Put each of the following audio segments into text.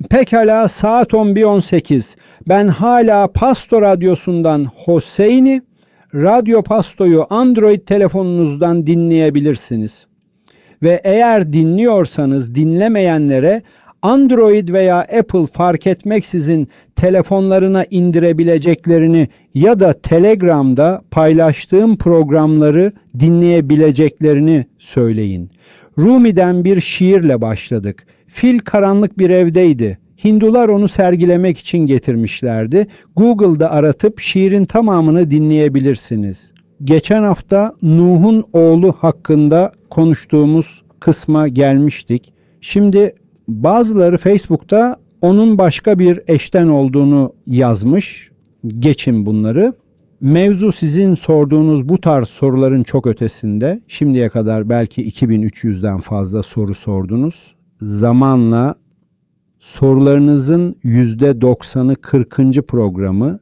Pekala, saat 11.18. Ben hala Pasto Radyosu'ndan Hosseini, Radyo Pasto'yu Android telefonunuzdan dinleyebilirsiniz. Ve eğer dinliyorsanız dinlemeyenlere Android veya Apple fark etmeksizin telefonlarına indirebileceklerini ya da Telegram'da paylaştığım programları dinleyebileceklerini söyleyin. Rumi'den bir şiirle başladık. Fil karanlık bir evdeydi. Hindular onu sergilemek için getirmişlerdi. Google'da aratıp şiirin tamamını dinleyebilirsiniz. Geçen hafta Nuh'un oğlu hakkında konuştuğumuz kısma gelmiştik. Şimdi bazıları Facebook'ta onun başka bir eşten olduğunu yazmış. Geçin bunları. Mevzu sizin sorduğunuz bu tarz soruların çok ötesinde. Şimdiye kadar belki 2300'den fazla soru sordunuz. Zamanla sorularınızın %90'ı 40. programı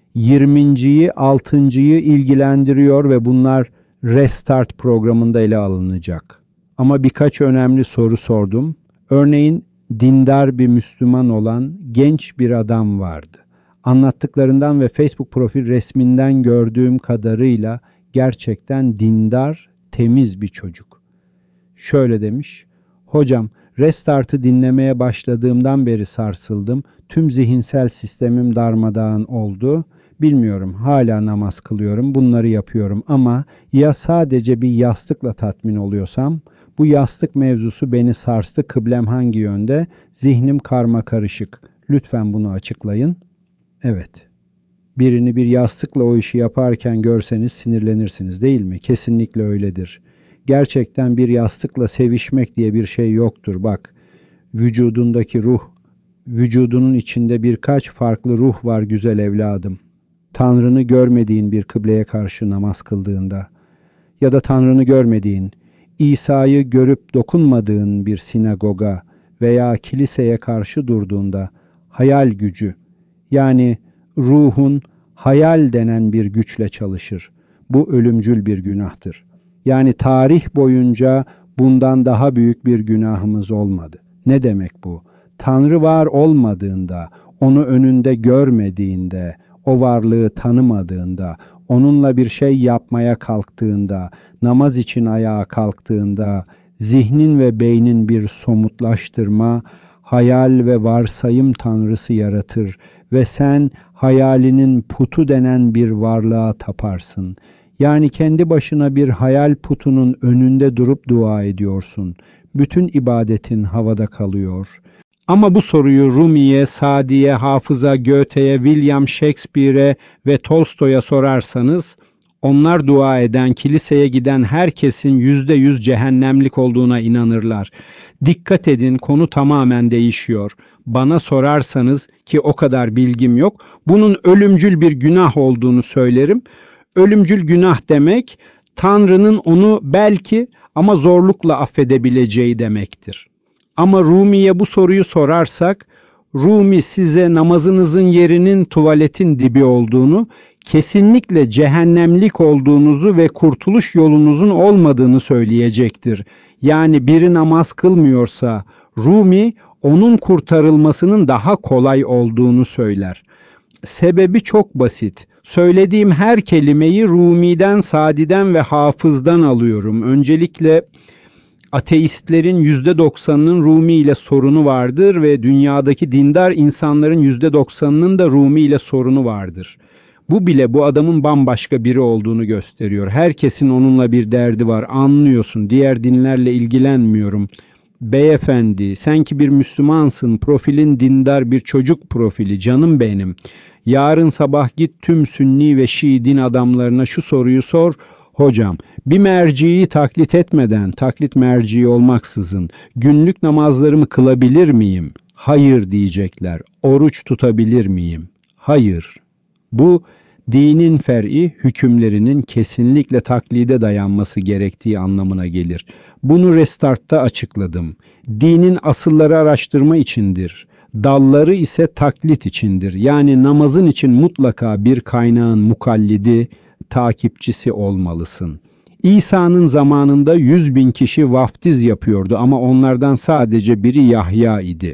20'yi 6'yı ilgilendiriyor ve bunlar Restart programında ele alınacak. Ama birkaç önemli soru sordum. Örneğin dindar bir Müslüman olan genç bir adam vardı. Anlattıklarından ve Facebook profil resminden gördüğüm kadarıyla gerçekten dindar, temiz bir çocuk. Şöyle demiş: "Hocam, Restart'ı dinlemeye başladığımdan beri sarsıldım. Tüm zihinsel sistemim darmadağın oldu. Bilmiyorum, hala namaz kılıyorum, bunları yapıyorum ama ya sadece bir yastıkla tatmin oluyorsam, bu yastık mevzusu beni sarstı, kıblem hangi yönde, zihnim karmakarışık. Lütfen bunu açıklayın." Evet, birini bir yastıkla o işi yaparken görseniz sinirlenirsiniz değil mi? Kesinlikle öyledir. Gerçekten bir yastıkla sevişmek diye bir şey yoktur. Bak, vücudundaki ruh, vücudunun içinde birkaç farklı ruh var güzel evladım. Tanrını görmediğin bir kıbleye karşı namaz kıldığında ya da Tanrını görmediğin, İsa'yı görüp dokunmadığın bir sinagoga veya kiliseye karşı durduğunda hayal gücü, yani ruhun hayal denen bir güçle çalışır. Bu ölümcül bir günahtır. Yani tarih boyunca bundan daha büyük bir günahımız olmadı. Ne demek bu? Tanrı var olmadığında, onu önünde görmediğinde, o varlığı tanımadığında, onunla bir şey yapmaya kalktığında, namaz için ayağa kalktığında, zihnin ve beynin bir somutlaştırma, hayal ve varsayım tanrısı yaratır ve sen hayalinin putu denen bir varlığa taparsın. Yani kendi başına bir hayal putunun önünde durup dua ediyorsun. Bütün ibadetin havada kalıyor. Ama bu soruyu Rumi'ye, Sadi'ye, Hafız'a, Goethe'ye, William Shakespeare'e ve Tolstoy'a sorarsanız, onlar dua eden, kiliseye giden herkesin %100 cehennemlik olduğuna inanırlar. Dikkat edin, konu tamamen değişiyor. Bana sorarsanız, ki o kadar bilgim yok, bunun ölümcül bir günah olduğunu söylerim. Ölümcül günah demek, Tanrı'nın onu belki ama zorlukla affedebileceği demektir. Ama Rumi'ye bu soruyu sorarsak, Rumi size namazınızın yerinin tuvaletin dibi olduğunu, kesinlikle cehennemlik olduğunuzu ve kurtuluş yolunuzun olmadığını söyleyecektir. Yani biri namaz kılmıyorsa, Rumi onun kurtarılmasının daha kolay olduğunu söyler. Sebebi çok basit. Söylediğim her kelimeyi Rumi'den, Sadi'den ve Hafız'dan alıyorum. Öncelikle ateistlerin %90'ının Rumi ile sorunu vardır ve dünyadaki dindar insanların %90'ının da Rumi ile sorunu vardır. Bu bile bu adamın bambaşka biri olduğunu gösteriyor. Herkesin onunla bir derdi var, anlıyorsun. Diğer dinlerle ilgilenmiyorum. Beyefendi, sen ki bir Müslümansın, profilin dindar bir çocuk profili, canım benim. Yarın sabah git tüm Sünni ve Şii din adamlarına şu soruyu sor. Hocam, bir merciyi taklit etmeden, taklit merciği olmaksızın günlük namazlarımı kılabilir miyim? Hayır diyecekler. Oruç tutabilir miyim? Hayır. Bu dinin fer'i hükümlerinin kesinlikle taklide dayanması gerektiği anlamına gelir. Bunu Restart'ta açıkladım. Dinin asılları araştırma içindir. Dalları ise taklit içindir. Yani namazın için mutlaka bir kaynağın mukallidi, takipçisi olmalısın. İsa'nın zamanında 100.000 kişi vaftiz yapıyordu ama onlardan sadece biri Yahya idi.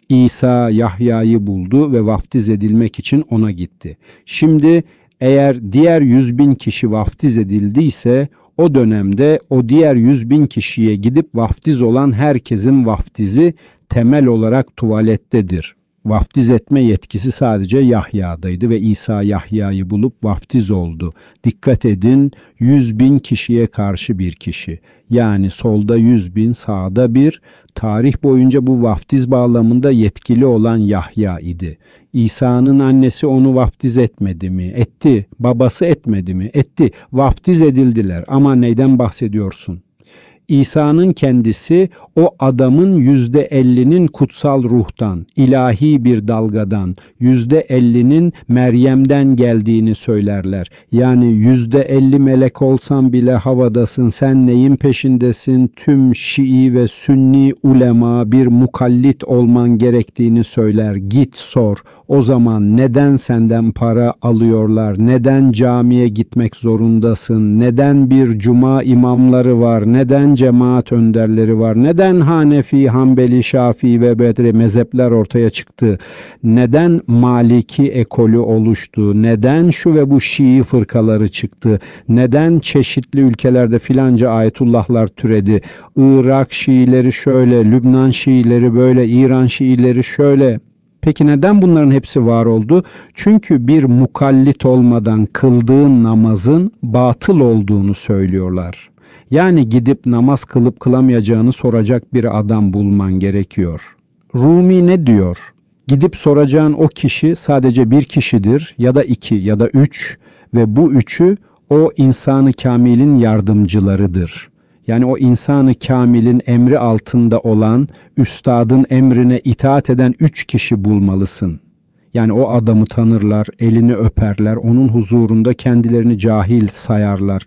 İsa Yahya'yı buldu ve vaftiz edilmek için ona gitti. Şimdi eğer diğer 100.000 kişi vaftiz edildiyse o dönemde o diğer 100.000 kişiye gidip vaftiz olan herkesin vaftizi temel olarak tuvalettedir. Vaftiz etme yetkisi sadece Yahya'daydı ve İsa Yahya'yı bulup vaftiz oldu. Dikkat edin, 100.000 kişiye karşı bir kişi. Yani solda 100.000, sağda bir. Tarih boyunca bu vaftiz bağlamında yetkili olan Yahya idi. İsa'nın annesi onu vaftiz etmedi mi? Etti. Babası etmedi mi? Etti. Vaftiz edildiler. Ama neyden bahsediyorsun? İsa'nın kendisi o adamın %50'nin kutsal ruhtan, ilahi bir dalgadan, %50'nin Meryem'den geldiğini söylerler. Yani %50 melek olsan bile havadasın, sen neyin peşindesin? Tüm Şii ve Sünni ulema bir mukallit olman gerektiğini söyler. Git sor. O zaman neden senden para alıyorlar? Neden camiye gitmek zorundasın? Neden bir cuma imamları var? Neden cemaat önderleri var? Neden Hanefi, Hanbeli, Şafii ve Bedri mezhepler ortaya çıktı? Neden Maliki ekolü oluştu? Neden şu ve bu Şii fırkaları çıktı? Neden çeşitli ülkelerde filanca ayetullahlar türedi? Irak Şiileri şöyle, Lübnan Şiileri böyle, İran Şiileri şöyle. Peki neden bunların hepsi var oldu? Çünkü bir mukallit olmadan kıldığın namazın batıl olduğunu söylüyorlar. Yani gidip namaz kılıp kılamayacağını soracak bir adam bulman gerekiyor. Rumi ne diyor? Gidip soracağın o kişi sadece bir kişidir ya da iki ya da üç ve bu üçü o insanı kamilin yardımcılarıdır. Yani o insanı kamilin emri altında olan, üstadın emrine itaat eden 3 kişi bulmalısın. Yani o adamı tanırlar, elini öperler, onun huzurunda kendilerini cahil sayarlar.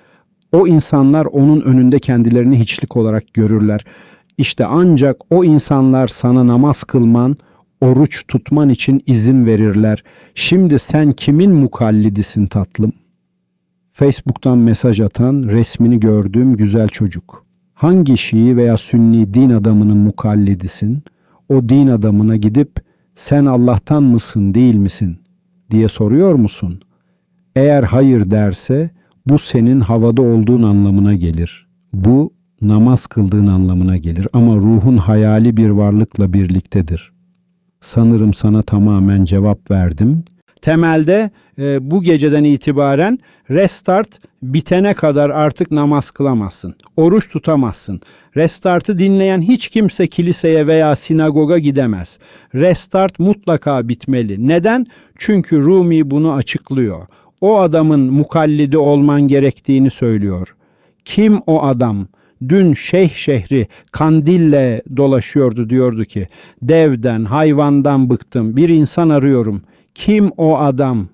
O insanlar onun önünde kendilerini hiçlik olarak görürler. İşte ancak o insanlar sana namaz kılman, oruç tutman için izin verirler. Şimdi sen kimin mukallidisin tatlım? Facebook'tan mesaj atan, resmini gördüğüm güzel çocuk. Hangi Şii veya Sünni din adamının mukallidisin? O din adamına gidip sen Allah'tan mısın değil misin diye soruyor musun? Eğer hayır derse bu senin havada olduğun anlamına gelir. Bu namaz kıldığın anlamına gelir ama ruhun hayali bir varlıkla birliktedir. Sanırım sana tamamen cevap verdim. Temelde bu geceden itibaren restart bitene kadar artık namaz kılamazsın. Oruç tutamazsın. Restart'ı dinleyen hiç kimse kiliseye veya sinagoga gidemez. Restart mutlaka bitmeli. Neden? Çünkü Rumi bunu açıklıyor. O adamın mukallidi olman gerektiğini söylüyor. Kim o adam? Dün Şeyh şehri kandille dolaşıyordu, diyordu ki devden, hayvandan bıktım, bir insan arıyorum. Kim o adam?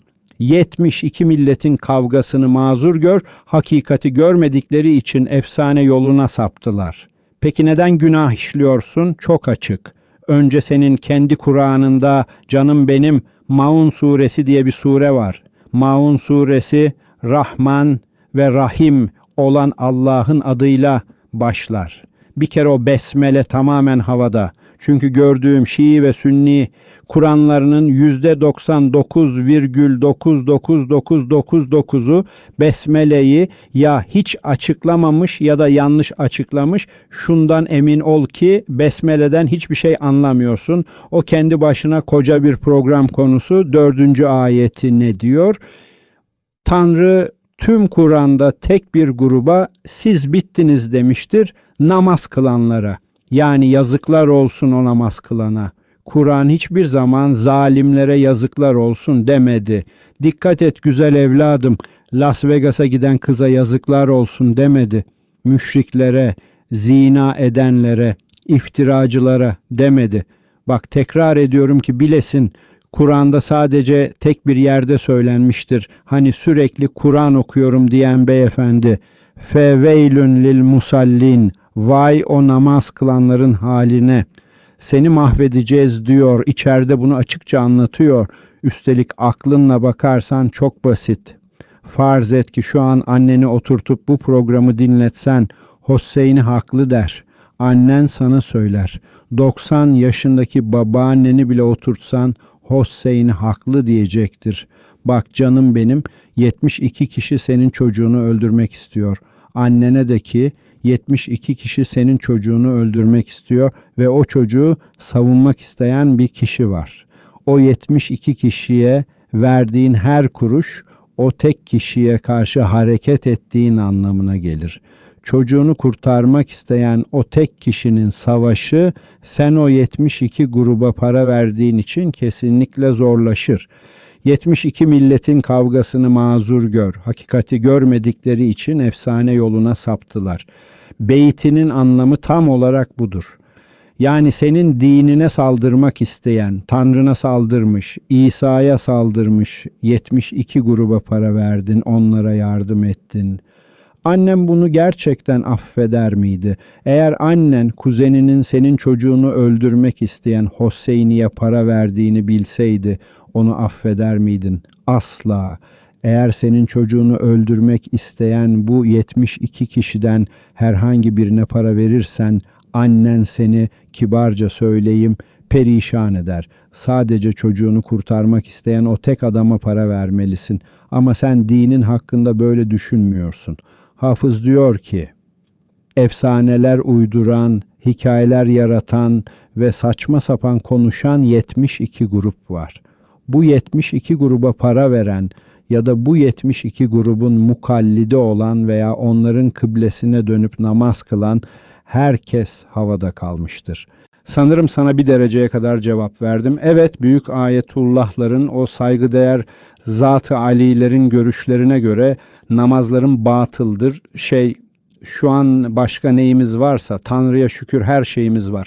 72 milletin kavgasını mazur gör, hakikati görmedikleri için efsane yoluna saptılar. Peki neden günah işliyorsun? Çok açık. Önce senin kendi Kur'an'ında canım benim Maun suresi diye bir sure var. Maun suresi Rahman ve Rahim olan Allah'ın adıyla başlar. Bir kere o besmele tamamen havada. Çünkü gördüğüm Şii ve Sünni Kur'anlarının %99,99999'u Besmele'yi ya hiç açıklamamış ya da yanlış açıklamış. Şundan emin ol ki Besmele'den hiçbir şey anlamıyorsun. O kendi başına koca bir program konusu. 4. ayeti ne diyor? Tanrı tüm Kur'an'da tek bir gruba siz bittiniz demiştir, namaz kılanlara. Yani yazıklar olsun o namaz kılana. Kur'an hiçbir zaman zalimlere yazıklar olsun demedi. Dikkat et güzel evladım, Las Vegas'a giden kıza yazıklar olsun demedi. Müşriklere, zina edenlere, iftiracılara demedi. Bak tekrar ediyorum ki bilesin, Kur'an'da sadece tek bir yerde söylenmiştir. Hani sürekli Kur'an okuyorum diyen beyefendi. Feveylün lil musallin. Vay o namaz kılanların haline. Seni mahvedeceğiz diyor. İçeride bunu açıkça anlatıyor. Üstelik aklınla bakarsan çok basit. Farz et ki şu an anneni oturtup bu programı dinletsen Hüseyin'i haklı der. Annen sana söyler. 90 yaşındaki babaanneni bile oturtsan Hüseyin haklı diyecektir. Bak canım benim, 72 kişi senin çocuğunu öldürmek istiyor. Annene de ki 72 kişi senin çocuğunu öldürmek istiyor ve o çocuğu savunmak isteyen bir kişi var. O 72 kişiye verdiğin her kuruş o tek kişiye karşı hareket ettiğin anlamına gelir. Çocuğunu kurtarmak isteyen o tek kişinin savaşı sen o 72 gruba para verdiğin için kesinlikle zorlaşır. 72 milletin kavgasını mazur gör. Hakikati görmedikleri için efsane yoluna saptılar. Beytinin anlamı tam olarak budur. Yani senin dinine saldırmak isteyen, Tanrı'na saldırmış, İsa'ya saldırmış 72 gruba para verdin, onlara yardım ettin. Annem bunu gerçekten affeder miydi? Eğer annen kuzeninin senin çocuğunu öldürmek isteyen Hüseyin'e para verdiğini bilseydi onu affeder miydin? Asla. Eğer senin çocuğunu öldürmek isteyen bu 72 kişiden herhangi birine para verirsen annen seni kibarca söyleyeyim perişan eder. Sadece çocuğunu kurtarmak isteyen o tek adama para vermelisin. Ama sen dinin hakkında böyle düşünmüyorsun. Hafız diyor ki, efsaneler uyduran, hikayeler yaratan ve saçma sapan konuşan 72 grup var. Bu 72 gruba para veren ya da bu 72 grubun mukallidi olan veya onların kıblesine dönüp namaz kılan herkes havada kalmıştır. Sanırım sana bir dereceye kadar cevap verdim. Evet, büyük ayetullahların, o saygıdeğer Zat-ı Alilerin görüşlerine göre namazların batıldır. Şu an başka neyimiz varsa, Tanrı'ya şükür her şeyimiz var.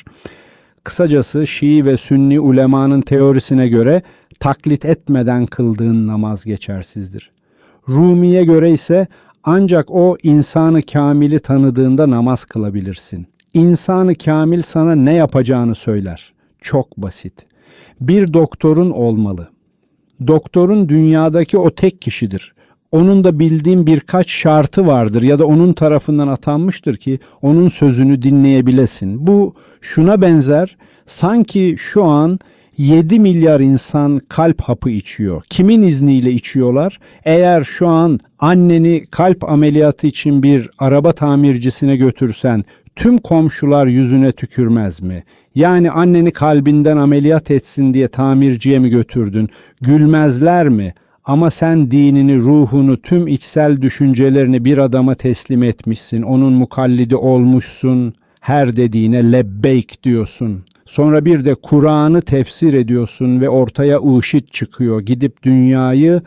Kısacası Şii ve Sünni ulemanın teorisine göre taklit etmeden kıldığın namaz geçersizdir. Rumi'ye göre ise ancak o insanı kamili tanıdığında namaz kılabilirsin. İnsanı kamil sana ne yapacağını söyler. Çok basit. Bir doktorun olmalı. Doktorun dünyadaki o tek kişidir. Onun da bildiğin birkaç şartı vardır ya da onun tarafından atanmıştır ki onun sözünü dinleyebilesin. Bu şuna benzer, sanki şu an 7 milyar insan kalp hapı içiyor. Kimin izniyle içiyorlar? Eğer şu an anneni kalp ameliyatı için bir araba tamircisine götürsen tüm komşular yüzüne tükürmez mi? Yani anneni kalbinden ameliyat etsin diye tamirciye mi götürdün? Gülmezler mi? Ama sen dinini, ruhunu, tüm içsel düşüncelerini bir adama teslim etmişsin. Onun mukallidi olmuşsun. Her dediğine lebbeyk diyorsun. Sonra bir de Kur'an'ı tefsir ediyorsun ve ortaya IŞİD çıkıyor. Gidip dünyayı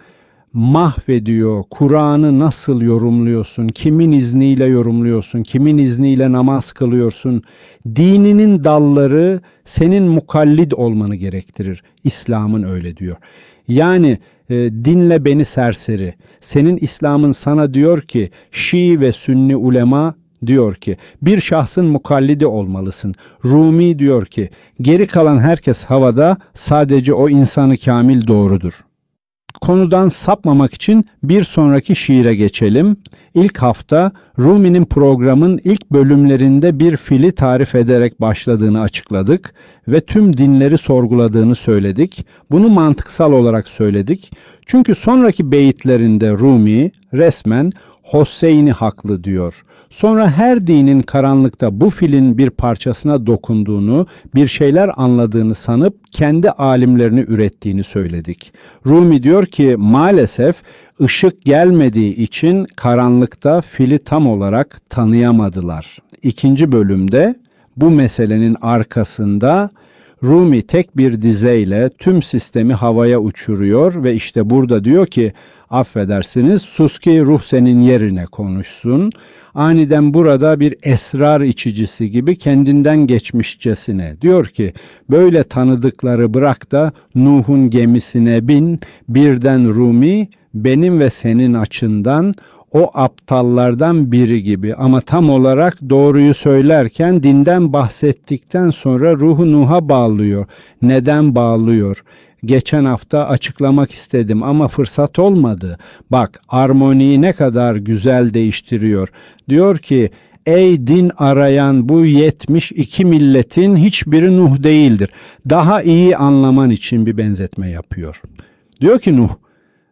mahvediyor. Kur'an'ı nasıl yorumluyorsun? Kimin izniyle yorumluyorsun? Kimin izniyle namaz kılıyorsun? Dininin dalları senin mukallid olmanı gerektirir. İslam'ın öyle diyor. Yani dinle beni serseri. Senin İslam'ın sana diyor ki, Şii ve Sünni ulema diyor ki, bir şahsın mukallidi olmalısın. Rumi diyor ki, geri kalan herkes havada, sadece o insanı kamil doğrudur. Konudan sapmamak için bir sonraki şiire geçelim. İlk hafta Rumi'nin programın ilk bölümlerinde bir fili tarif ederek başladığını açıkladık ve tüm dinleri sorguladığını söyledik. Bunu mantıksal olarak söyledik. Çünkü sonraki beyitlerinde Rumi resmen Hüseyin'i haklı diyor. Sonra her dinin karanlıkta bu filin bir parçasına dokunduğunu, bir şeyler anladığını sanıp kendi alimlerini ürettiğini söyledik. Rumi diyor ki maalesef ışık gelmediği için karanlıkta fili tam olarak tanıyamadılar. İkinci bölümde bu meselenin arkasında Rumi tek bir dizeyle tüm sistemi havaya uçuruyor ve işte burada diyor ki, affedersiniz, sus ki ruh senin yerine konuşsun. Aniden burada bir esrar içicisi gibi kendinden geçmişçesine diyor ki, böyle tanıdıkları bırak da Nuh'un gemisine bin, birden Rumi benim ve senin açından o aptallardan biri gibi, ama tam olarak doğruyu söylerken dinden bahsettikten sonra ruhu Nuh'a bağlıyor. Neden bağlıyor? Geçen hafta açıklamak istedim ama fırsat olmadı. Bak, armoniyi ne kadar güzel değiştiriyor. Diyor ki, ey din arayan bu 72 milletin hiçbiri Nuh değildir. Daha iyi anlaman için bir benzetme yapıyor. Diyor ki Nuh,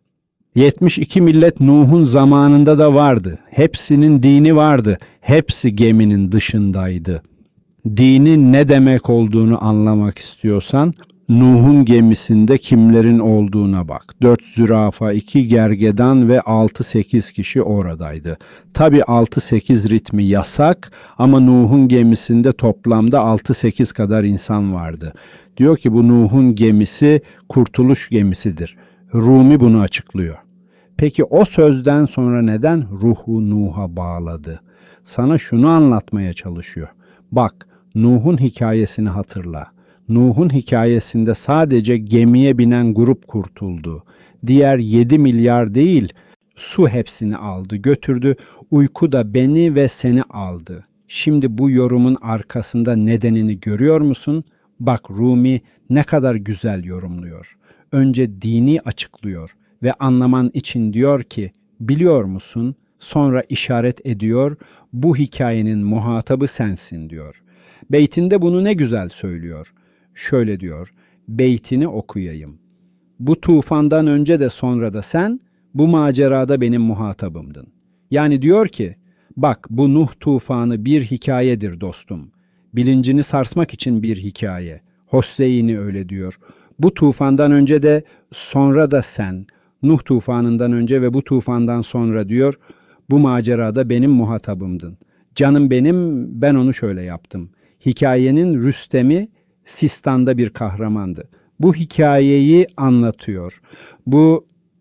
72 millet Nuh'un zamanında da vardı. Hepsinin dini vardı. Hepsi geminin dışındaydı. Dinin ne demek olduğunu anlamak istiyorsan Nuh'un gemisinde kimlerin olduğuna bak. 4 zürafa, 2 gergedan ve 6-8 kişi oradaydı. Tabi 6-8 ritmi yasak ama Nuh'un gemisinde toplamda 6-8 kadar insan vardı. Diyor ki bu Nuh'un gemisi kurtuluş gemisidir. Rumi bunu açıklıyor. Peki o sözden sonra neden ruhu Nuh'a bağladı? Sana şunu anlatmaya çalışıyor. Bak, Nuh'un hikayesini hatırla. Nuh'un hikayesinde sadece gemiye binen grup kurtuldu. Diğer 7 milyar değil, su hepsini aldı, götürdü. Uyku da beni ve seni aldı. Şimdi bu yorumun arkasında nedenini görüyor musun? Bak Rumi ne kadar güzel yorumluyor. Önce dini açıklıyor ve anlaman için diyor ki, biliyor musun? Sonra işaret ediyor, bu hikayenin muhatabı sensin diyor. Beytinde bunu ne güzel söylüyor. Şöyle diyor, beytini okuyayım. Bu tufandan önce de sonra da sen, bu macerada benim muhatabımdın. Yani diyor ki, bak bu Nuh tufanı bir hikayedir dostum. Bilincini sarsmak için bir hikaye. Hosseyni öyle diyor. Bu tufandan önce de sonra da sen, Nuh tufanından önce ve bu tufandan sonra diyor, bu macerada benim muhatabımdın. Canım benim, ben onu şöyle yaptım. Hikayenin Rüstem'i Sistan'da bir kahramandı. Bu hikayeyi anlatıyor. Bu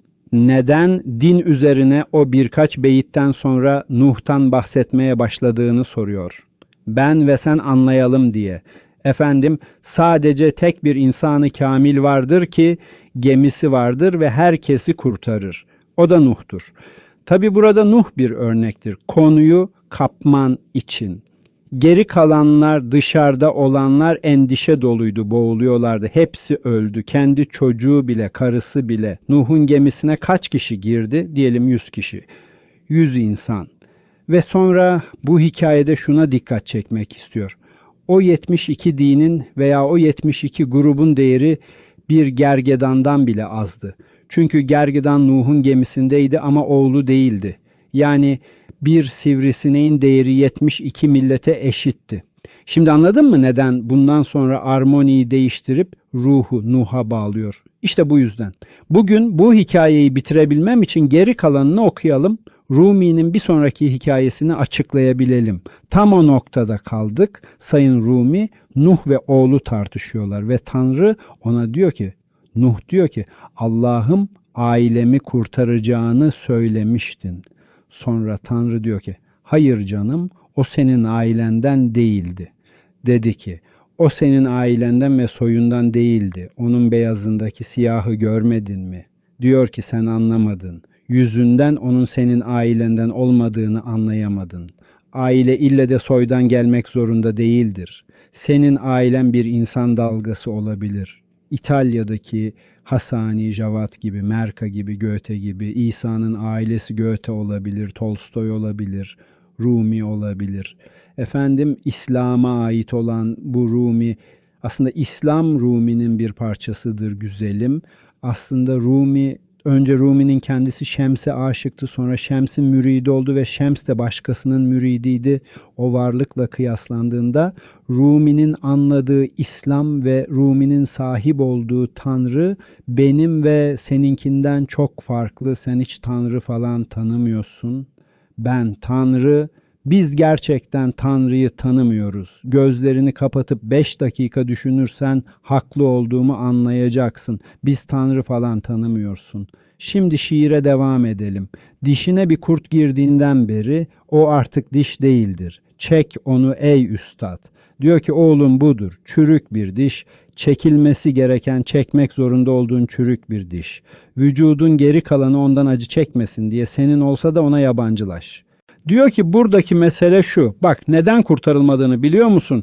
neden din üzerine o birkaç beyitten sonra Nuh'tan bahsetmeye başladığını soruyor. Ben ve sen anlayalım diye. Efendim, sadece tek bir insanı kamil vardır ki gemisi vardır ve herkesi kurtarır. O da Nuh'tur. Tabi burada Nuh bir örnektir. Konuyu kapman için. Geri kalanlar, dışarıda olanlar endişe doluydu, boğuluyorlardı. Hepsi öldü. Kendi çocuğu bile, karısı bile. Nuh'un gemisine kaç kişi girdi? Diyelim 100 kişi. 100 insan. Ve sonra bu hikayede şuna dikkat çekmek istiyor. O 72 dinin veya o 72 grubun değeri bir gergedandan bile azdı. Çünkü gergedan Nuh'un gemisindeydi ama oğlu değildi. Yani bir sivrisineğin değeri 72 millete eşitti. Şimdi anladın mı neden bundan sonra armoniyi değiştirip ruhu Nuh'a bağlıyor? İşte bu yüzden. Bugün bu hikayeyi bitirebilmem için geri kalanını okuyalım. Rumi'nin bir sonraki hikayesini açıklayabilelim. Tam o noktada kaldık. Sayın Rumi, Nuh ve oğlu tartışıyorlar ve Tanrı ona diyor ki, Nuh diyor ki, Allah'ım ailemi kurtaracağını söylemiştin. Sonra Tanrı diyor ki, hayır canım, o senin ailenden değildi. Dedi ki, o senin ailenden ve soyundan değildi. Onun beyazındaki siyahı görmedin mi? Diyor ki sen anlamadın. Yüzünden onun senin ailenden olmadığını anlayamadın. Aile ille de soydan gelmek zorunda değildir. Senin ailen bir insan dalgası olabilir. İtalya'daki Hasani, Javad gibi, Merka gibi, Goethe gibi, İsa'nın ailesi Goethe olabilir, Tolstoy olabilir, Rumi olabilir. Efendim İslam'a ait olan bu Rumi, aslında İslam Rumi'nin bir parçasıdır güzelim. Aslında Rumi, önce Rumi'nin kendisi Şems'e aşıktı, sonra Şems'in müridi oldu ve Şems de başkasının müridiydi. O varlıkla kıyaslandığında Rumi'nin anladığı İslam ve Rumi'nin sahip olduğu Tanrı benim ve seninkinden çok farklı. Sen hiç Tanrı falan tanımıyorsun. Ben Tanrı, biz gerçekten Tanrı'yı tanımıyoruz. Gözlerini kapatıp 5 dakika düşünürsen haklı olduğumu anlayacaksın. Biz Tanrı falan tanımıyorsun. Şimdi şiire devam edelim. Dişine bir kurt girdiğinden beri o artık diş değildir. Çek onu ey üstad. Diyor ki oğlum budur. Çürük bir diş. Çekilmesi gereken, çekmek zorunda olduğun çürük bir diş. Vücudun geri kalanı ondan acı çekmesin diye senin olsa da ona yabancılaş. Diyor ki buradaki mesele şu. Bak neden kurtarılmadığını biliyor musun?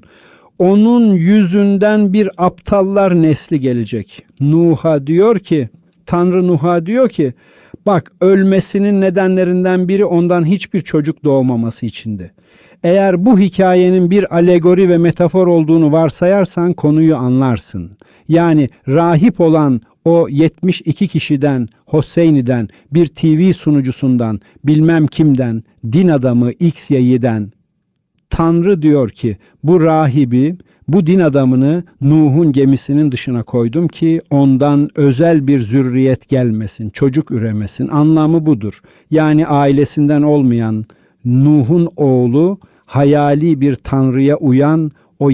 Onun yüzünden bir aptallar nesli gelecek. Nuh'a diyor ki, Tanrı Nuh'a diyor ki, bak ölmesinin nedenlerinden biri ondan hiçbir çocuk doğmaması içindi. Eğer bu hikayenin bir alegori ve metafor olduğunu varsayarsan konuyu anlarsın. Yani rahip olan o 72 kişiden, Hosseini'den, bir TV sunucusundan, bilmem kimden, din adamı X ya Y'den, Tanrı diyor ki bu rahibi, bu din adamını Nuh'un gemisinin dışına koydum ki ondan özel bir zürriyet gelmesin, çocuk üremesin. Anlamı budur. Yani ailesinden olmayan Nuh'un oğlu hayali bir tanrıya uyan o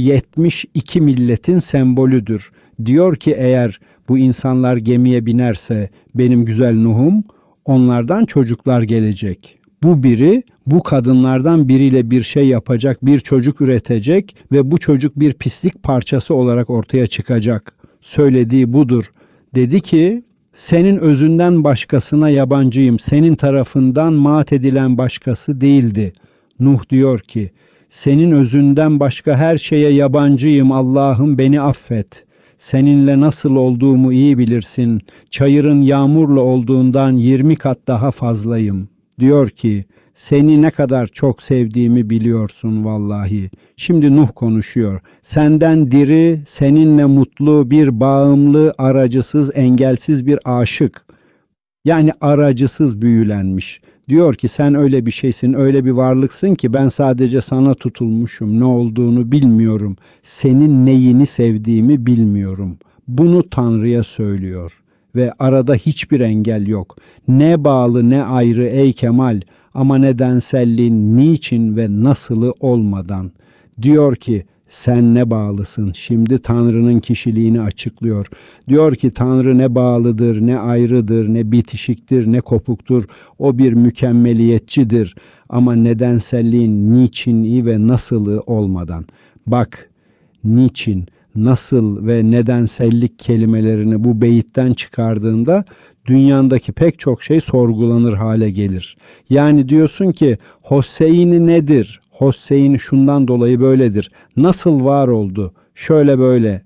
72 milletin sembolüdür. Diyor ki eğer bu insanlar gemiye binerse benim güzel Nuh'um, onlardan çocuklar gelecek. Bu biri bu kadınlardan biriyle bir şey yapacak, bir çocuk üretecek ve bu çocuk bir pislik parçası olarak ortaya çıkacak. Söylediği budur. Dedi ki senin özünden başkasına yabancıyım, senin tarafından mat edilen başkası değildi. Nuh diyor ki senin özünden başka her şeye yabancıyım, Allah'ım beni affet. Seninle nasıl olduğumu iyi bilirsin. Çayırın yağmurla olduğundan 20 kat daha fazlayım. Diyor ki seni ne kadar çok sevdiğimi biliyorsun vallahi. Şimdi Nuh konuşuyor. Senden diri, seninle mutlu bir bağımlı, aracısız, engelsiz bir aşık. Yani aracısız büyülenmiş. Diyor ki sen öyle bir şeysin, öyle bir varlıksın ki ben sadece sana tutulmuşum. Ne olduğunu bilmiyorum. Senin neyini sevdiğimi bilmiyorum. Bunu Tanrı'ya söylüyor. Ve arada hiçbir engel yok. Ne bağlı ne ayrı ey Kemal ama nedenselliğin niçin ve nasılı olmadan. Diyor ki sen ne bağlısın? Şimdi Tanrı'nın kişiliğini açıklıyor. Diyor ki Tanrı ne bağlıdır, ne ayrıdır, ne bitişiktir, ne kopuktur. O bir mükemmeliyetçidir ama nedenselliğin niçini ve nasılı olmadan. Bak, niçin, nasıl ve nedensellik kelimelerini bu beyitten çıkardığında dünyandaki pek çok şey sorgulanır hale gelir. Yani diyorsun ki Hosseini nedir? Hosseini şundan dolayı böyledir. Nasıl var oldu? Şöyle böyle.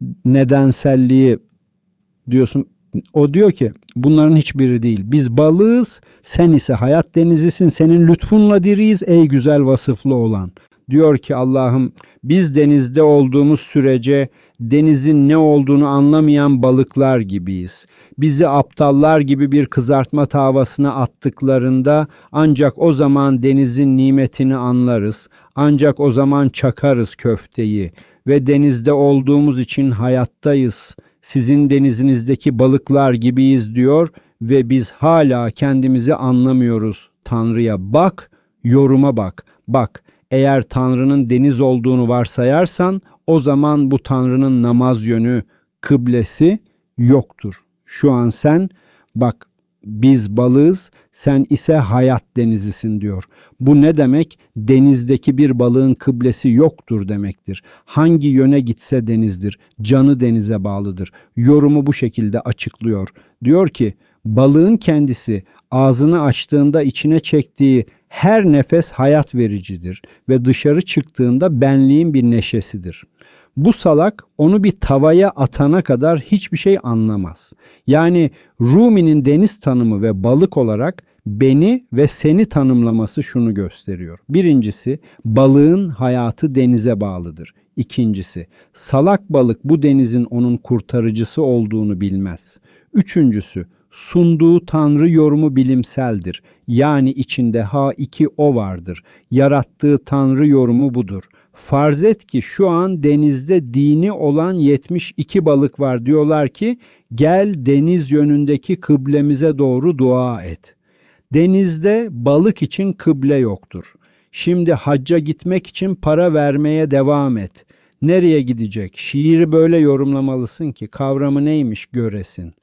Nedenselliği diyorsun. O diyor ki bunların hiçbiri değil. Biz balığız, sen ise hayat denizisin. Senin lütfunla diriyiz ey güzel vasıflı olan. Diyor ki Allah'ım biz denizde olduğumuz sürece denizin ne olduğunu anlamayan balıklar gibiyiz. Bizi aptallar gibi bir kızartma tavasına attıklarında ancak o zaman denizin nimetini anlarız. Ancak o zaman çakarız köfteyi ve denizde olduğumuz için hayattayız. Sizin denizinizdeki balıklar gibiyiz diyor ve biz hala kendimizi anlamıyoruz. Tanrı'ya bak, yoruma bak. Bak, eğer Tanrı'nın deniz olduğunu varsayarsan o zaman bu Tanrı'nın namaz yönü, kıblesi yoktur. Şu an sen bak biz balığız, sen ise hayat denizisin diyor. Bu ne demek? Denizdeki bir balığın kıblesi yoktur demektir. Hangi yöne gitse denizdir. Canı denize bağlıdır. Yorumu bu şekilde açıklıyor. Diyor ki balığın kendisi ağzını açtığında içine çektiği her nefes hayat vericidir ve dışarı çıktığında benliğin bir neşesidir. Bu salak onu bir tavaya atana kadar hiçbir şey anlamaz. Yani Rumi'nin deniz tanımı ve balık olarak beni ve seni tanımlaması şunu gösteriyor. Birincisi, balığın hayatı denize bağlıdır. İkincisi, salak balık bu denizin onun kurtarıcısı olduğunu bilmez. Üçüncüsü, sunduğu Tanrı yorumu bilimseldir. Yani içinde H2O vardır. Yarattığı Tanrı yorumu budur. Farz et ki şu an denizde dini olan 72 balık var. Diyorlar ki gel deniz yönündeki kıblemize doğru dua et. Denizde balık için kıble yoktur. Şimdi hacca gitmek için para vermeye devam et. Nereye gidecek? Şiiri böyle yorumlamalısın ki kavramı neymiş göresin.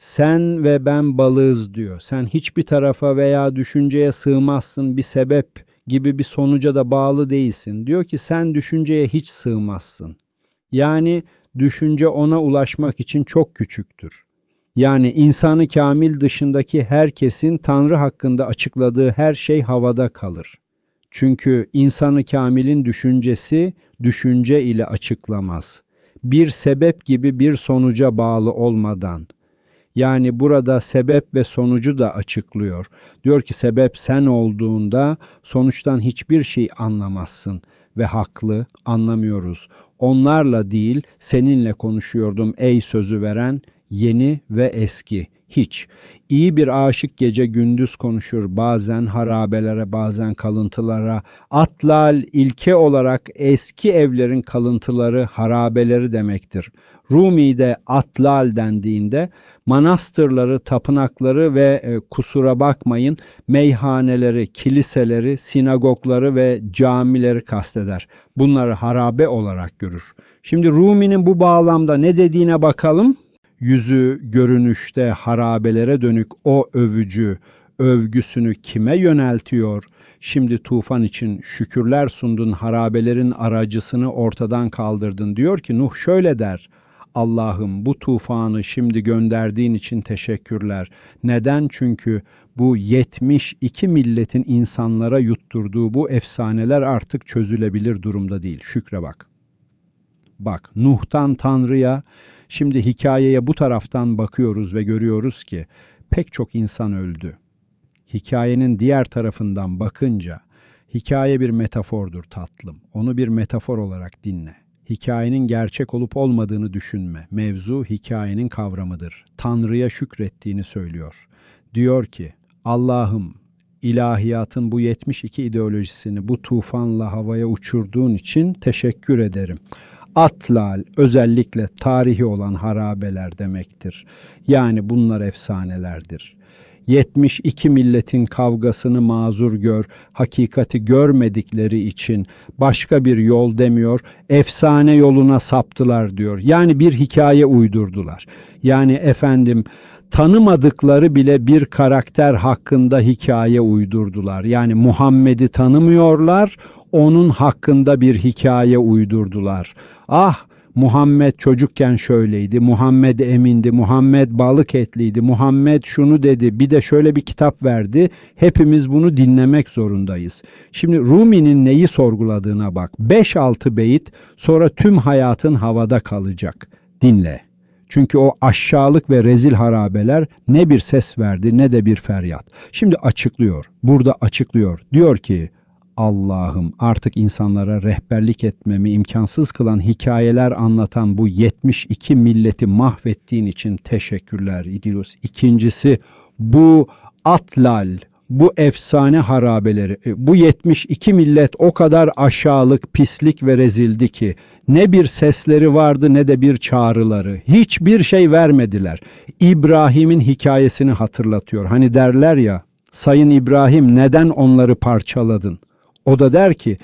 Sen ve ben balığız diyor. Sen hiçbir tarafa veya düşünceye sığmazsın, bir sebep gibi bir sonuca da bağlı değilsin. Diyor ki sen düşünceye hiç sığmazsın. Yani düşünce ona ulaşmak için çok küçüktür. Yani insanı kamil dışındaki herkesin Tanrı hakkında açıkladığı her şey havada kalır. Çünkü insanı kamilin düşüncesi düşünce ile açıklamaz. Bir sebep gibi bir sonuca bağlı olmadan. Yani burada sebep ve sonucu da açıklıyor. Diyor ki sebep sen olduğunda sonuçtan hiçbir şey anlamazsın ve haklı, anlamıyoruz. Onlarla değil seninle konuşuyordum ey sözü veren, yeni ve eski. Hiç. İyi bir aşık gece gündüz konuşur, bazen harabelere, bazen kalıntılara. Atlal ilke olarak eski evlerin kalıntıları, harabeleri demektir. Rumi'de atlal dendiğinde manastırları, tapınakları ve kusura bakmayın meyhaneleri, kiliseleri, sinagogları ve camileri kasteder. Bunları harabe olarak görür. Şimdi Rumi'nin bu bağlamda ne dediğine bakalım. Yüzü görünüşte harabelere dönük o övücü, övgüsünü kime yöneltiyor? Şimdi tufan için şükürler sundun, harabelerin aracısını ortadan kaldırdın. Diyor ki Nuh şöyle der: Allah'ım bu tufanı şimdi gönderdiğin için teşekkürler. Neden? Çünkü bu 72 milletin insanlara yutturduğu bu efsaneler artık çözülebilir durumda değil. Şükre bak. Bak Nuh'tan Tanrı'ya, şimdi hikayeye bu taraftan bakıyoruz ve görüyoruz ki pek çok insan öldü. Hikayenin diğer tarafından bakınca hikaye bir metafordur tatlım. Onu bir metafor olarak dinle. Hikayenin gerçek olup olmadığını düşünme. Mevzu hikayenin kavramıdır. Tanrı'ya şükrettiğini söylüyor. Diyor ki Allah'ım ilahiyatın bu 72 ideolojisini bu tufanla havaya uçurduğun için teşekkür ederim. Atlal özellikle tarihi olan harabeler demektir. Yani bunlar efsanelerdir. 72 milletin kavgasını mazur gör, hakikati görmedikleri için başka bir yol demiyor, efsane yoluna saptılar diyor. Yani bir hikaye uydurdular. Yani efendim tanımadıkları bile bir karakter hakkında hikaye uydurdular. Yani Muhammed'i tanımıyorlar, onun hakkında bir hikaye uydurdular. Ah, Muhammed çocukken şöyleydi, Muhammed emindi, Muhammed balık etliydi, Muhammed şunu dedi, bir de şöyle bir kitap verdi. Hepimiz bunu dinlemek zorundayız. Şimdi Rumi'nin neyi sorguladığına bak. 5-6 beyit, sonra tüm hayatın havada kalacak. Dinle. Çünkü o aşağılık ve rezil harabeler ne bir ses verdi ne de bir feryat. Şimdi açıklıyor, burada açıklıyor. Diyor ki Allah'ım artık insanlara rehberlik etmemi imkansız kılan hikayeler anlatan bu 72 milleti mahvettiğin için teşekkürler İdilus. İkincisi bu atlal, bu efsane harabeleri, bu 72 millet o kadar aşağılık, pislik ve rezildi ki ne bir sesleri vardı ne de bir çağrıları. Hiçbir şey vermediler. İbrahim'in hikayesini hatırlatıyor. Hani derler ya, Sayın İbrahim neden onları parçaladın? O da der ki,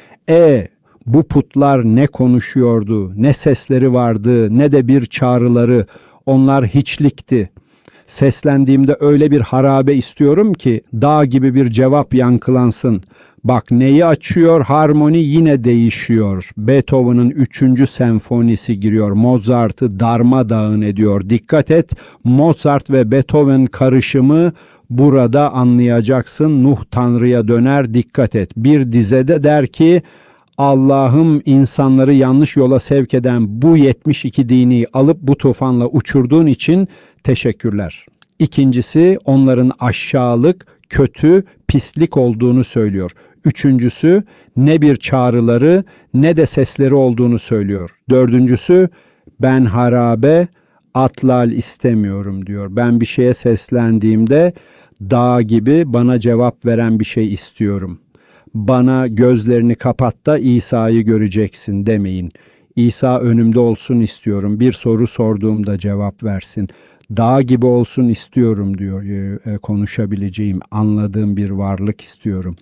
bu putlar ne konuşuyordu, ne sesleri vardı, ne de bir çağrıları, onlar hiçlikti. Seslendiğimde öyle bir harabe istiyorum ki, dağ gibi bir cevap yankılansın. Bak neyi açıyor, harmoni yine değişiyor. Beethoven'ın 3. senfonisi giriyor, Mozart'ı darmadağın ediyor. Dikkat et, Mozart ve Beethoven karışımı, burada anlayacaksın. Nuh Tanrı'ya döner, dikkat et. Bir dizede der ki Allah'ım insanları yanlış yola sevk eden bu 72 dini alıp bu tufanla uçurduğun için teşekkürler. İkincisi onların aşağılık, kötü, pislik olduğunu söylüyor. Üçüncüsü ne bir çağrıları ne de sesleri olduğunu söylüyor. Dördüncüsü ben harabe, atlal istemiyorum diyor. Ben bir şeye seslendiğimde dağ gibi bana cevap veren bir şey istiyorum. Bana gözlerini kapat da İsa'yı göreceksin demeyin. İsa önümde olsun istiyorum. Bir soru sorduğumda cevap versin. Dağ gibi olsun istiyorum diyor. Konuşabileceğim, anladığım bir varlık istiyorum.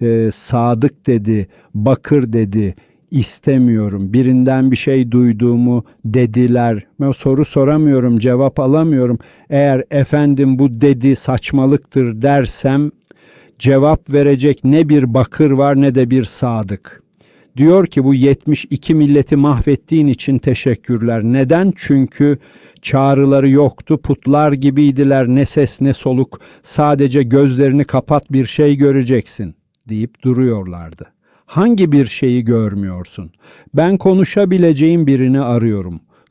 Sadık dedi, bakır dedi. İstemiyorum. Birinden bir şey duyduğumu dediler. Ben soru soramıyorum, cevap alamıyorum. Eğer efendim bu dedi saçmalıktır dersem cevap verecek ne bir bakır var ne de bir sadık. Diyor ki bu 72 milleti mahvettiğin için teşekkürler. Neden? Çünkü çağrıları yoktu, putlar gibiydiler, ne ses ne soluk, sadece gözlerini kapat bir şey göreceksin deyip duruyorlardı. Hangi bir şeyi görmüyorsun? Ben konuşabileceğim birini arıyorum.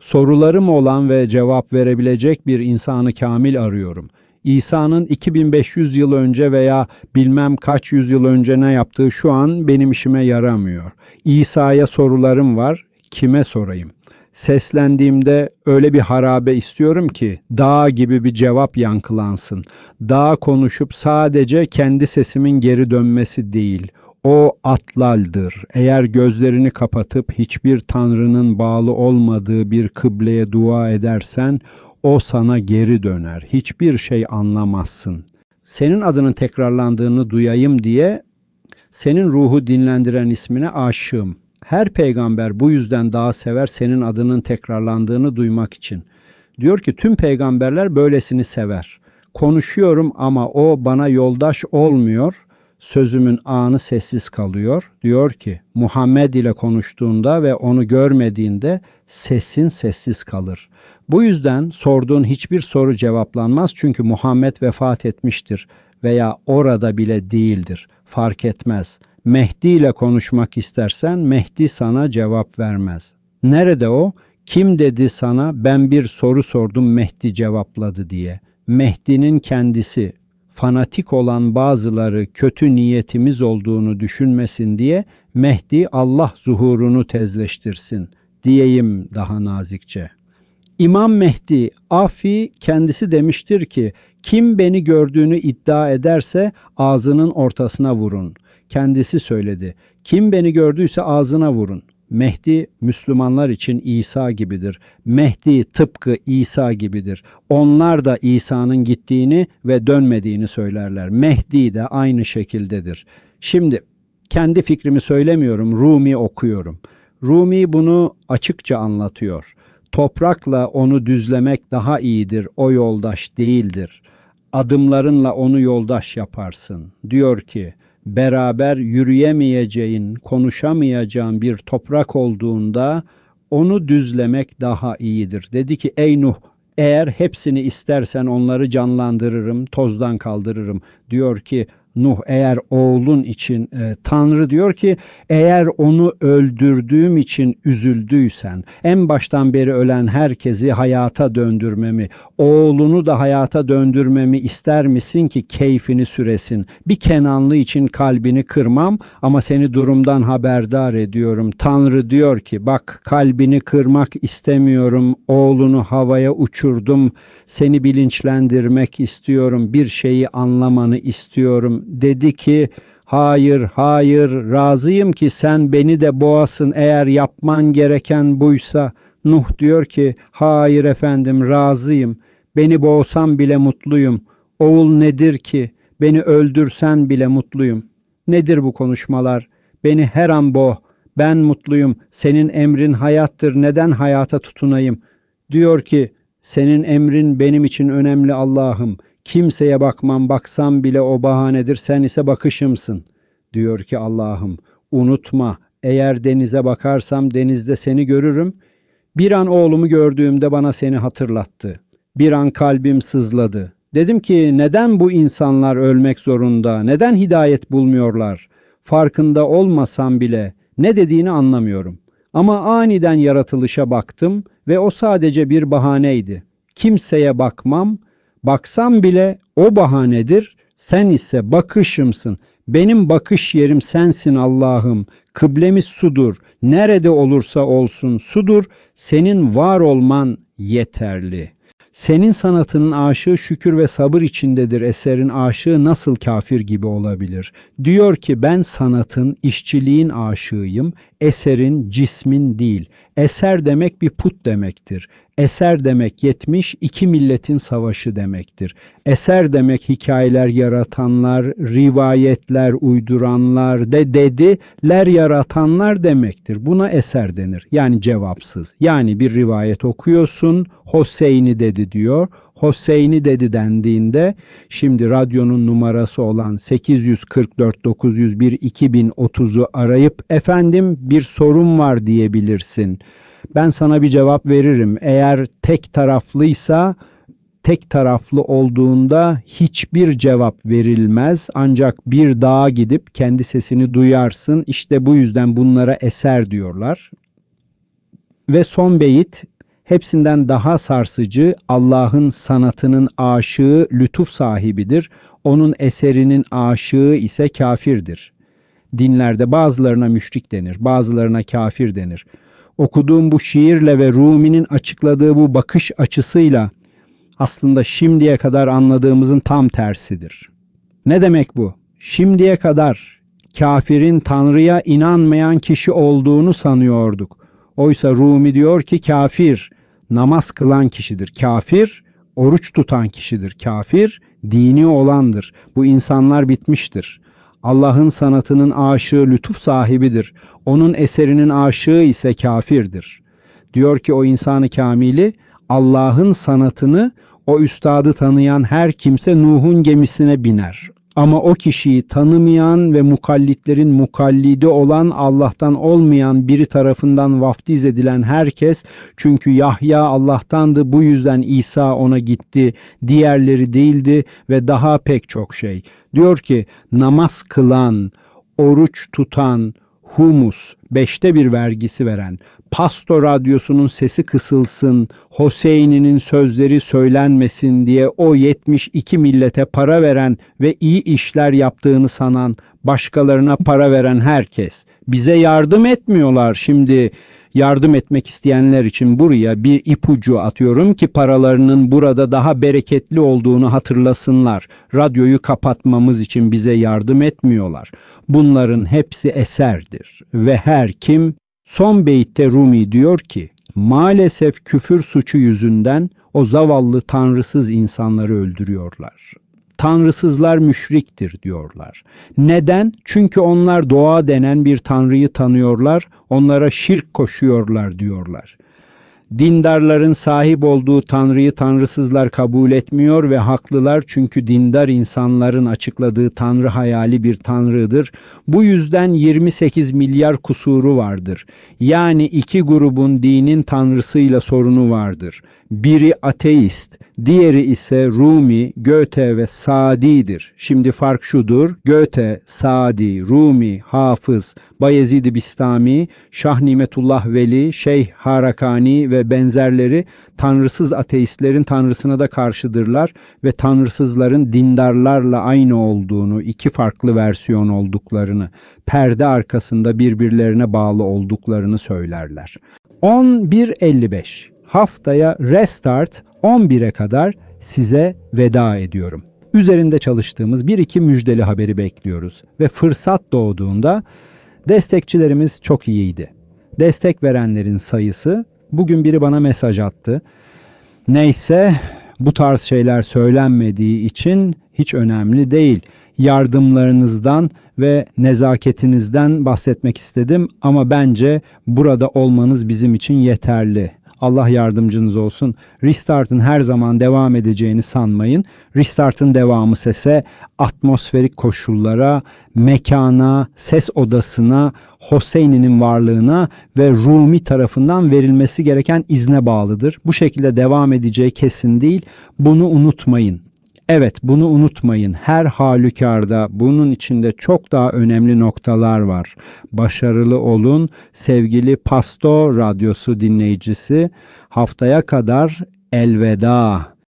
Sorularım olan ve cevap verebilecek bir insanı kamil arıyorum. İsa'nın 2500 yıl önce veya bilmem kaç yüzyıl önce ne yaptığı şu an benim işime yaramıyor. İsa'ya sorularım var, kime sorayım? Seslendiğimde öyle bir harabe istiyorum ki dağ gibi bir cevap yankılansın. Dağ konuşup sadece kendi sesimin geri dönmesi değil. O atlaldır. Eğer gözlerini kapatıp hiçbir tanrının bağlı olmadığı bir kıbleye dua edersen o sana geri döner. Hiçbir şey anlamazsın. Senin adının tekrarlandığını duyayım diye senin ruhu dinlendiren ismine aşığım. Her peygamber bu yüzden daha sever senin adının tekrarlandığını duymak için. Diyor ki tüm peygamberler böylesini sever. Konuşuyorum ama o bana yoldaş olmuyor. Sözümün anı sessiz kalıyor. Diyor ki Muhammed ile konuştuğunda ve onu görmediğinde sesin sessiz kalır. Bu yüzden sorduğun hiçbir soru cevaplanmaz çünkü Muhammed vefat etmiştir veya orada bile değildir. Fark etmez. Mehdi ile konuşmak istersen Mehdi sana cevap vermez. Nerede o? Kim dedi sana ben bir soru sordum Mehdi cevapladı diye? Mehdi'nin kendisi. Fanatik olan bazıları kötü niyetimiz olduğunu düşünmesin diye Mehdi Allah zuhurunu tezleştirsin diyeyim daha nazikçe. İmam Mehdi Afi kendisi demiştir ki kim beni gördüğünü iddia ederse ağzının ortasına vurun. Kendisi söyledi. Kim beni gördüyse ağzına vurun. Mehdi Müslümanlar için İsa gibidir. Mehdi tıpkı İsa gibidir. Onlar da İsa'nın gittiğini ve dönmediğini söylerler. Mehdi de aynı şekildedir. Şimdi kendi fikrimi söylemiyorum. Rumi okuyorum. Rumi bunu açıkça anlatıyor. Toprakla onu düzlemek daha iyidir. O yoldaş değildir. Adımlarınla onu yoldaş yaparsın. Diyor ki beraber yürüyemeyeceğin, konuşamayacağın bir toprak olduğunda onu düzlemek daha iyidir. Dedi ki ey Nuh eğer hepsini istersen onları canlandırırım, tozdan kaldırırım. Diyor ki Nuh eğer oğlun için Tanrı diyor ki eğer onu öldürdüğüm için üzüldüysen en baştan beri ölen herkesi hayata döndürmemi, oğlunu da hayata döndürmemi ister misin ki keyfini süresin? Bir Kenanlı için kalbini kırmam ama seni durumdan haberdar ediyorum. Tanrı diyor ki bak kalbini kırmak istemiyorum, oğlunu havaya uçurdum, seni bilinçlendirmek istiyorum, bir şeyi anlamanı istiyorum. Dedi ki hayır hayır razıyım ki sen beni de boğasın eğer yapman gereken buysa. Nuh diyor ki hayır efendim razıyım, beni boğsan bile mutluyum. Oğul nedir ki beni öldürsen bile mutluyum. Nedir bu konuşmalar? Beni her an boğ, ben mutluyum, senin emrin hayattır, neden hayata tutunayım? Diyor ki senin emrin benim için önemli Allah'ım. Kimseye bakmam, baksam bile o bahanedir, sen ise bakışımsın. Diyor ki Allah'ım, unutma, eğer denize bakarsam denizde seni görürüm. Bir an oğlumu gördüğümde bana seni hatırlattı. Bir an kalbim sızladı. Dedim ki neden bu insanlar ölmek zorunda, neden hidayet bulmuyorlar? Farkında olmasam bile ne dediğini anlamıyorum. Ama aniden yaratılışa baktım ve o sadece bir bahaneydi. Kimseye bakmam, baksam bile o bahanedir, sen ise bakışımsın. Benim bakış yerim sensin Allah'ım. Kıblemiz sudur. Nerede olursa olsun sudur. Senin var olman yeterli. Senin sanatının aşığı şükür ve sabır içindedir. Eserin aşığı nasıl kafir gibi olabilir? Diyor ki ben sanatın, işçiliğin aşığıyım. Eserin, cismin değil. Eser demek bir put demektir. Eser demek 72 milletin savaşı demektir. Eser demek hikayeler yaratanlar, rivayetler uyduranlar, dediler yaratanlar demektir. Buna eser denir. Yani cevapsız. Yani bir rivayet okuyorsun, Hoseyni dedi diyor. Hoseyni dedi dendiğinde şimdi radyonun numarası olan 844 901 2030'u arayıp efendim bir sorum var diyebilirsin. Ben sana bir cevap veririm. Eğer tek taraflıysa tek taraflı olduğunda hiçbir cevap verilmez. Ancak bir dağa gidip kendi sesini duyarsın. İşte bu yüzden bunlara eser diyorlar. Ve son beyit hepsinden daha sarsıcı, Allah'ın sanatının aşığı lütuf sahibidir. Onun eserinin aşığı ise kafirdir. Dinlerde bazılarına müşrik denir, bazılarına kafir denir. Okuduğum bu şiirle ve Rumi'nin açıkladığı bu bakış açısıyla aslında şimdiye kadar anladığımızın tam tersidir. Ne demek bu? Şimdiye kadar kafirin Tanrı'ya inanmayan kişi olduğunu sanıyorduk. Oysa Rumi diyor ki kafir namaz kılan kişidir. Kafir oruç tutan kişidir. Kafir dini olandır. Bu insanlar bitmiştir. Allah'ın sanatının aşığı lütuf sahibidir. Onun eserinin aşığı ise kafirdir. Diyor ki o insanı kamili Allah'ın sanatını o üstadı tanıyan her kimse Nuh'un gemisine biner. Ama o kişiyi tanımayan ve mukallitlerin mukallidi olan Allah'tan olmayan biri tarafından vaftiz edilen herkes, çünkü Yahya Allah'tandı, bu yüzden İsa ona gitti, diğerleri değildi ve daha pek çok şey. Diyor ki namaz kılan, oruç tutan, humus, 1/5 vergisi veren, Pasto radyosunun sesi kısılsın, Hoseyni'nin sözleri söylenmesin diye o 72 millete para veren ve iyi işler yaptığını sanan, başkalarına para veren herkes. Bize yardım etmiyorlar. Şimdi yardım etmek isteyenler için buraya bir ipucu atıyorum ki paralarının burada daha bereketli olduğunu hatırlasınlar. Radyoyu kapatmamız için bize yardım etmiyorlar. Bunların hepsi eserdir ve her kim, son beytte Rumi diyor ki, maalesef küfür suçu yüzünden o zavallı tanrısız insanları öldürüyorlar. Tanrısızlar müşriktir diyorlar. Neden? Çünkü onlar doğa denen bir tanrıyı tanıyorlar, onlara şirk koşuyorlar diyorlar. Dindarların sahip olduğu tanrıyı tanrısızlar kabul etmiyor ve haklılar, çünkü dindar insanların açıkladığı tanrı hayali bir tanrıdır. Bu yüzden 28 milyar kusuru vardır. Yani iki grubun dinin tanrısıyla sorunu vardır. Biri ateist, diğeri ise Rumi, Goethe ve Sadi'dir. Şimdi fark şudur: Goethe, Sadi, Rumi, Hafız, Bayezid-i Bistami, Şah Nimetullah Veli, Şeyh Harakani ve benzerleri tanrısız ateistlerin tanrısına da karşıdırlar ve tanrısızların dindarlarla aynı olduğunu, iki farklı versiyon olduklarını, perde arkasında birbirlerine bağlı olduklarını söylerler. 11.55 Haftaya Restart 11'e kadar size veda ediyorum. Üzerinde çalıştığımız 1-2 müjdeli haberi bekliyoruz ve fırsat doğduğunda destekçilerimiz çok iyiydi. Destek verenlerin sayısı, bugün biri bana mesaj attı. Neyse, bu tarz şeyler söylenmediği için hiç önemli değil. Yardımlarınızdan ve nezaketinizden bahsetmek istedim ama bence burada olmanız bizim için yeterli. Allah yardımcınız olsun. Restart'ın her zaman devam edeceğini sanmayın. Restart'ın devamı ise atmosferik koşullara, mekana, ses odasına, Hoseyni'nin varlığına ve Rumi tarafından verilmesi gereken izne bağlıdır. Bu şekilde devam edeceği kesin değil. Bunu unutmayın. Evet, bunu unutmayın. Her halükarda bunun içinde çok daha önemli noktalar var. Başarılı olun sevgili Pasto Radyosu dinleyicisi. Haftaya kadar elveda.